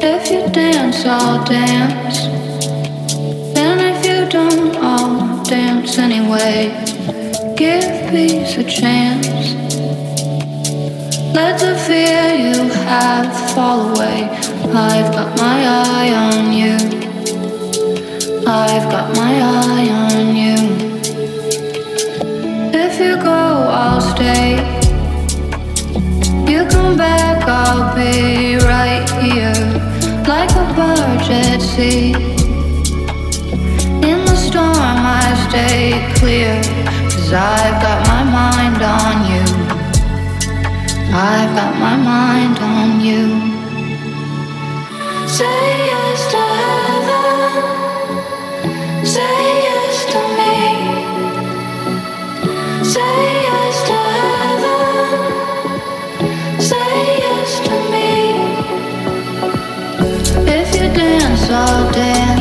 If you dance, I'll dance. And if you don't, I'll dance anyway. Give peace a chance. Let the fear you have fall away. I've got my eye on you. I've got my eye on you. If you go, I'll stay. You come back, I'll be right here. Like a barge at sea. In the storm I stay clear. 'Cause I've got my mind on you. I've got my mind on you. Say yes to heaven. Say yes to me. Say yes to heaven. Say yes to me. If you dance, I'll dance.